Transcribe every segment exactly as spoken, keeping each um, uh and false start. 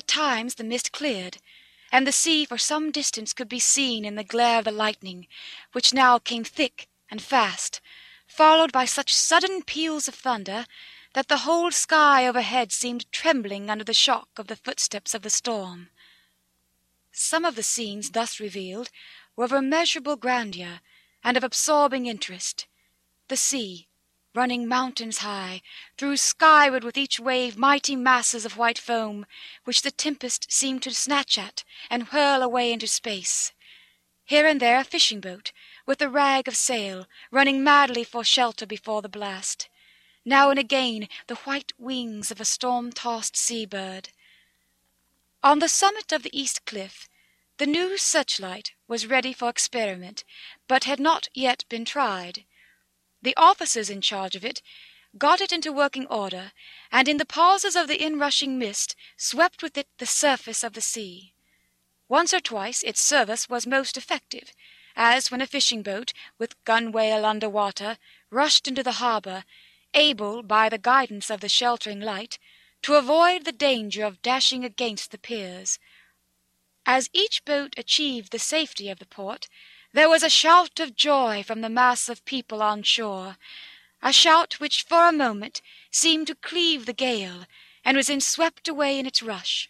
At times the mist cleared, and the sea for some distance could be seen in the glare of the lightning, which now came thick and fast, followed by such sudden peals of thunder, that the whole sky overhead seemed trembling under the shock of the footsteps of the storm. Some of the scenes thus revealed were of immeasurable grandeur and of absorbing interest. The sea, running mountains high, threw skyward with each wave mighty masses of white foam, which the tempest seemed to snatch at and hurl away into space. Here and there a fishing boat, with a rag of sail, running madly for shelter before the blast. Now and again the white wings of a storm-tossed sea-bird. On the summit of the east cliff, the new searchlight was ready for experiment, but had not yet been tried. The officers in charge of it got it into working order, and in the pauses of the inrushing mist swept with it the surface of the sea. Once or twice its service was most effective, as when a fishing boat, with gunwale under water, rushed into the harbour, able, by the guidance of the sheltering light, to avoid the danger of dashing against the piers. As each boat achieved the safety of the port, there was a shout of joy from the mass of people on shore, a shout which for a moment seemed to cleave the gale, and was then swept away in its rush.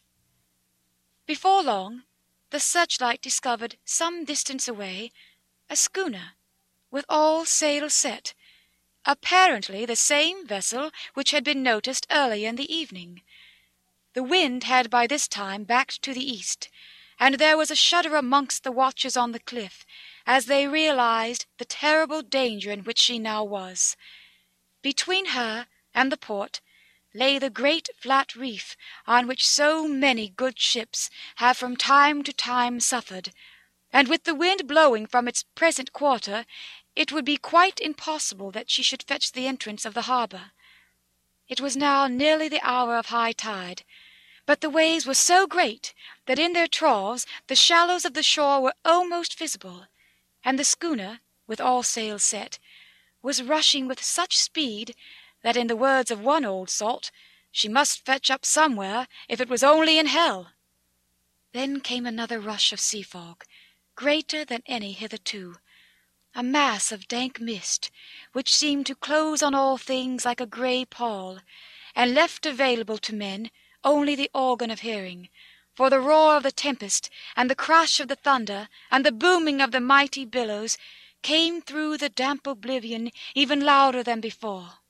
Before long, the searchlight discovered some distance away a schooner, with all sails set, apparently the same vessel which had been noticed earlier in the evening. The wind had by this time backed to the east, and there was a shudder amongst the watchers on the cliff, as they realized the terrible danger in which she now was. Between her and the port lay the great flat reef on which so many good ships have from time to time suffered, and with the wind blowing from its present quarter, it would be quite impossible that she should fetch the entrance of the harbour. It was now nearly the hour of high tide, but the waves were so great that in their troughs the shallows of the shore were almost visible, and the schooner, with all sails set, was rushing with such speed that, in the words of one old salt, she must fetch up somewhere, if it was only in hell. Then came another rush of sea fog, greater than any hitherto, a mass of dank mist, which seemed to close on all things like a grey pall, and left available to men only the organ of hearing, for the roar of the tempest, and the crash of the thunder, and the booming of the mighty billows, came through the damp oblivion even louder than before.